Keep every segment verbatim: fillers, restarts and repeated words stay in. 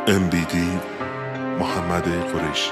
ام بی دی محمد قریشی.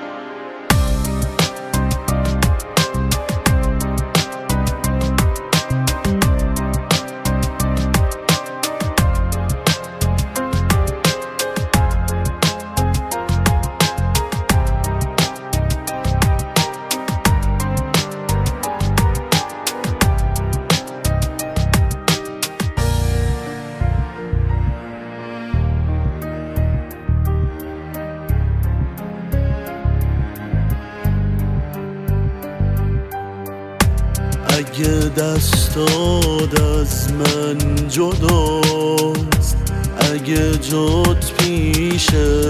اگه دستات از من جداست، اگه جات پیش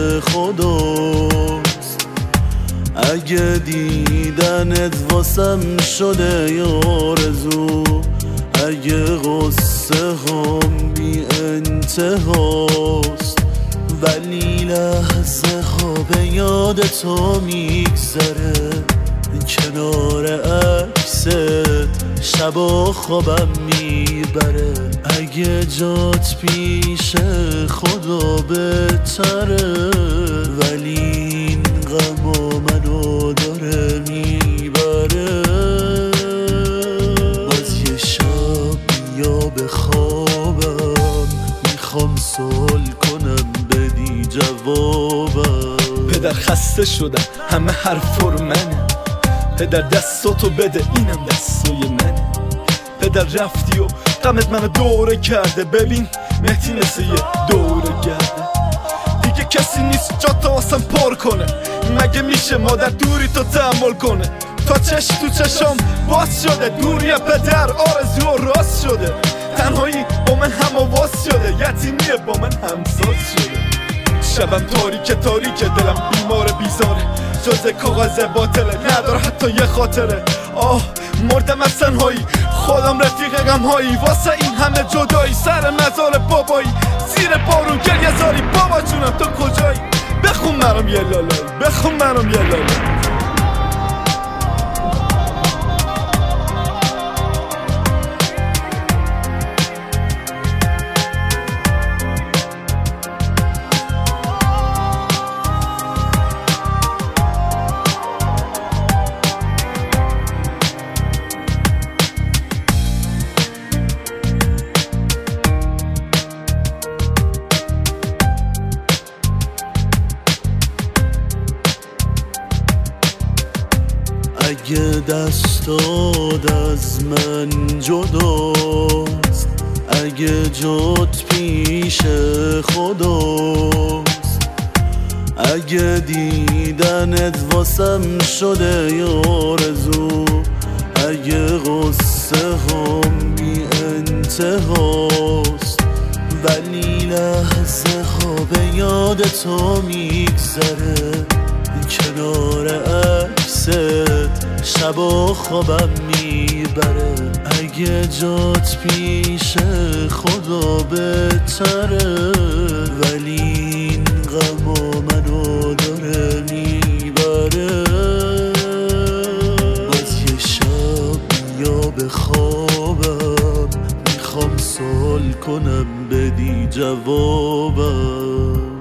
خداست، اگه دیدنت واسم شده یارزو، اگه غصه هم بی انتهاست، ولی لحظه ها به یاد تو میگذره کنار عکست، شبا خوابم میبره. اگه جات پیش خدا بهتره، ولی این غما منو داره میبره. باز یه شب یا به خوابم میخوام سوال کنم بدی جوابم. پدر خسته شدم همه حرفا رو منه، پدر دستاتو بده اینم دستای منه. پدر رفتی و غمت منو دوره کرده، ببین مهدی مثل یه دوره گرده. دیگه کسی نیست جاتا واسم پر کنه، مگه میشه مادر دوری تو تحمل کنه؟ تا چش تو چشام باز شده، دوری پدر آرزو و راست شده. تنهایی با من هم آواز شده، یتیمیه با من همساز شده. شبم تاریکه تاریکه، دلم بیمار بیزاره، جز کاغذ باطله نداره حتی یه خاطره. آه مردم از تنهایی، خودم رفیق غمهایی، واسه این همه جدایی سر مزار بابایی. زیر بارون گریه زاری بابا جونم تو کجایی؟ بخون منم یه لالایی، بخون منم یه لالایی. اگه دستات از من جداست، اگه جات پیش خداست، اگه دیدنت واسم شده یارزو، اگه غصه هم بی انتهاست، ولی لحظه ها به یاد تو میگذره کنار عکست، شبا خوابم میبره. اگه جات پیش خدا بهتره، ولی این غما منو داره میبره. باز یه شب یا به خوابم میخوام سوال کنم بدی جوابم.